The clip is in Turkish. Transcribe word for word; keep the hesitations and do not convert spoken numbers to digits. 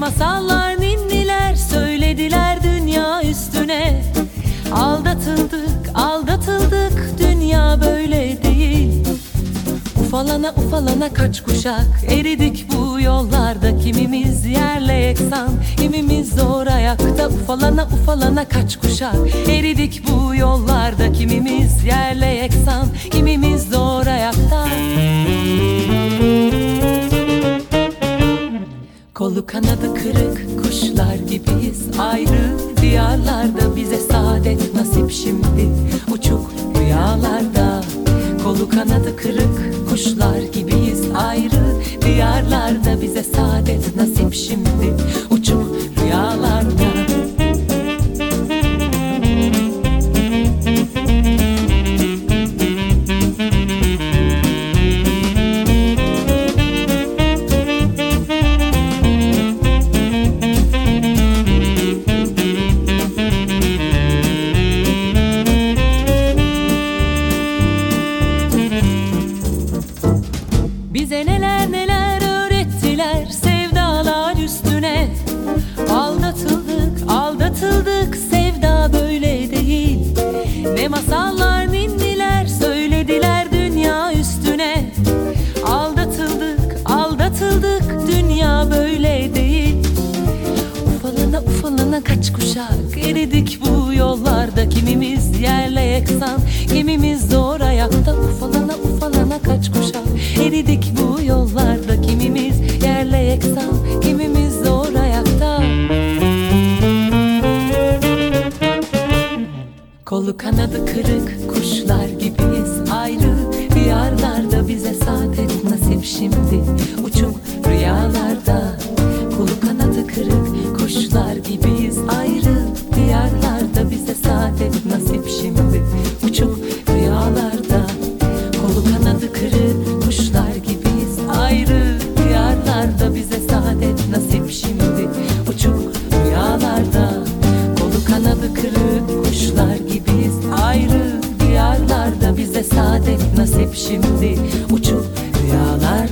masallar ninniler söylediler dünya üstüne. Aldatıldık, aldatıldık, dünya böyle değil. Ufalana ufalana kaç kuşak eridik bu yollarda. Kimimiz yerle yeksan, kimimiz zor ayakta. Ufalana ufalana kaç kuşak eridik bu yollarda. Kimimiz yerle yeksan, kimimiz zor ayakta. Kolu kanadı kırık kuşlar gibiyiz, ayrı diyarlarda. Bize saadet nasip şimdi, uçuk rüyalarda. Kolu kanadı kırık kuşlar gibiyiz, ayrı diyarlarda. Bize saadet nasip şimdi, uçuk rüyalarda. Bize neler neler öğrettiler sevdalar üstüne. Aldatıldık, aldatıldık, sevda böyle değil. Ne masallar ninniler söylediler dünya üstüne. Aldatıldık, aldatıldık, dünya böyle değil. Ufalana ufalana kaç kuşak eridik bu yollarda. Kimimiz yerle yeksan, kimimiz zor ayakta. Ufalana ufalana kaç kuşak eridik bu yollarda. Kimimiz yerle yeksan, kimimiz zor ayakta. Kolu kanadı kırık kuşlar gibiyiz, ayrı diyarlarda. Bize saadet nasip şimdi, uçuk rüyalarda. Kolu kanadı kırık kuşlar gibiyiz, ayrı diyarlarda. Bize saadet nasip şimdi, uçuk rüyalarda. Kolu kanadı kırık kuşlar gibiyiz, ayrı diyarlarda. Bize saadet nasip şimdi, uçuk rüyalarda. Kolu kanadı kırık kuşlar gibiyiz, ayrı diyarlarda. Bize saadet nasip şimdi, uçuk rüyalarda.